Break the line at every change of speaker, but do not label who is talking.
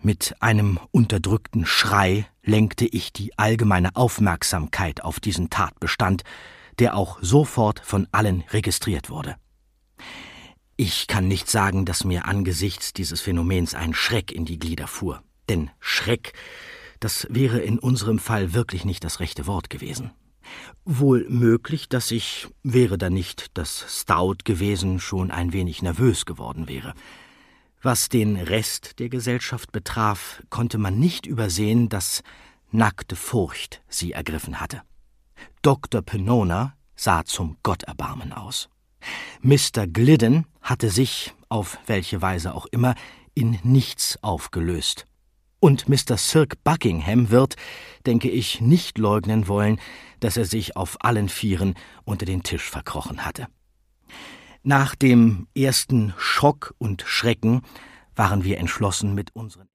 Mit einem unterdrückten Schrei lenkte ich die allgemeine Aufmerksamkeit auf diesen Tatbestand, der auch sofort von allen registriert wurde. Ich kann nicht sagen, dass mir angesichts dieses Phänomens ein Schreck in die Glieder fuhr. Denn Schreck, das wäre in unserem Fall wirklich nicht das rechte Wort gewesen. Wohl möglich, dass ich, wäre da nicht das Stout gewesen, schon ein wenig nervös geworden wäre. Was den Rest der Gesellschaft betraf, konnte man nicht übersehen, dass nackte Furcht sie ergriffen hatte. Dr. Penona sah zum Gotterbarmen aus. Mr. Glidden hatte sich, auf welche Weise auch immer, in nichts aufgelöst. Und Mr. Cirque Buckingham wird, denke ich, nicht leugnen wollen, dass er sich auf allen Vieren unter den Tisch verkrochen hatte. Nach dem ersten Schock und Schrecken waren wir entschlossen, mit unseren